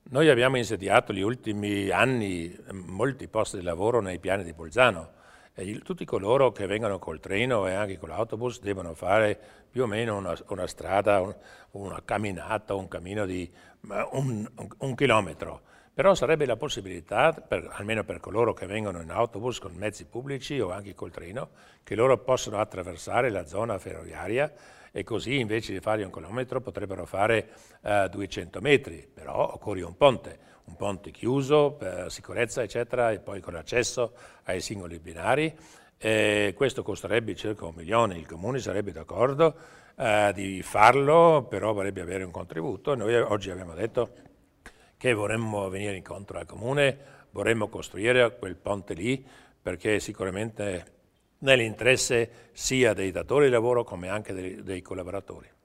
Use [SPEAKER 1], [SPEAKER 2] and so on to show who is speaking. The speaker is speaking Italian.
[SPEAKER 1] Noi abbiamo insediato negli ultimi anni molti posti di lavoro nei piani di Bolzano e tutti coloro che vengono col treno e anche con l'autobus devono fare più o meno una strada, una camminata, un cammino di un chilometro. Però sarebbe la possibilità, almeno per coloro che vengono in autobus con mezzi pubblici o anche col treno, che loro possano attraversare la zona ferroviaria e così invece di fare un chilometro potrebbero fare 200 metri, però occorre un ponte chiuso per sicurezza eccetera e poi con accesso ai singoli binari. Questo costerebbe circa 1 milione, il Comune sarebbe d'accordo di farlo, però vorrebbe avere un contributo. Noi oggi abbiamo detto che vorremmo venire incontro al Comune, vorremmo costruire quel ponte lì perché sicuramente nell'interesse sia dei datori di lavoro come anche dei collaboratori.